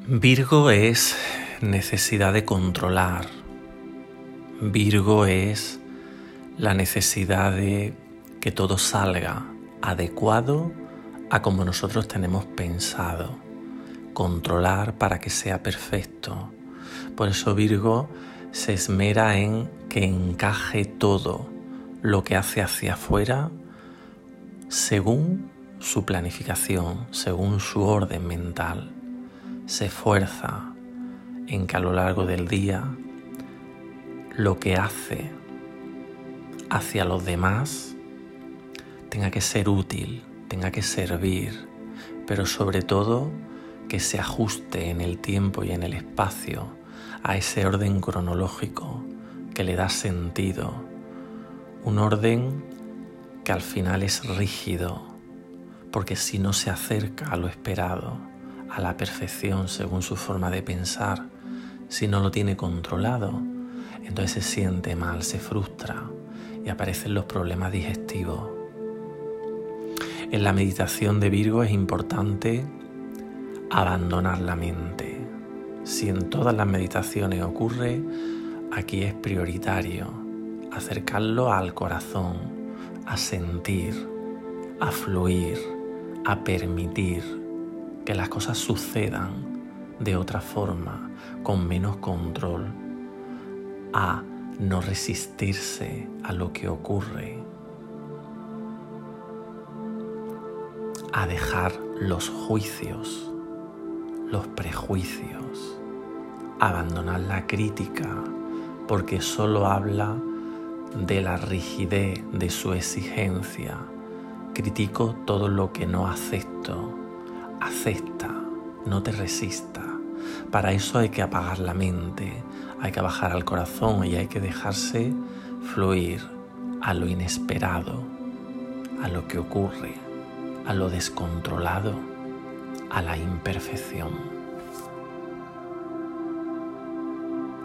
Virgo es necesidad de controlar. Virgo es la necesidad de que todo salga adecuado a como nosotros tenemos pensado. Controlar para que sea perfecto. Por eso Virgo se esmera en que encaje todo lo que hace hacia afuera según su planificación, según su orden mental. Se esfuerza en que a lo largo del día lo que hace hacia los demás tenga que ser útil, tenga que servir, pero sobre todo que se ajuste en el tiempo y en el espacio a ese orden cronológico que le da sentido, un orden que al final es rígido, porque si no se acerca a lo esperado, a la perfección según su forma de pensar, si no lo tiene controlado, entonces se siente mal, se frustra y aparecen los problemas digestivos. En la meditación de Virgo es importante abandonar la mente. Si en todas las meditaciones ocurre, aquí es prioritario acercarlo al corazón, a sentir, a fluir, a permitir que las cosas sucedan de otra forma, con menos control, a no resistirse a lo que ocurre, a dejar los juicios, los prejuicios, abandonar la crítica, porque solo habla de la rigidez de su exigencia. Critico todo lo que no acepto. Acepta, no te resista. Para eso hay que apagar la mente, hay que bajar al corazón y hay que dejarse fluir a lo inesperado, a lo que ocurre, a lo descontrolado, a la imperfección.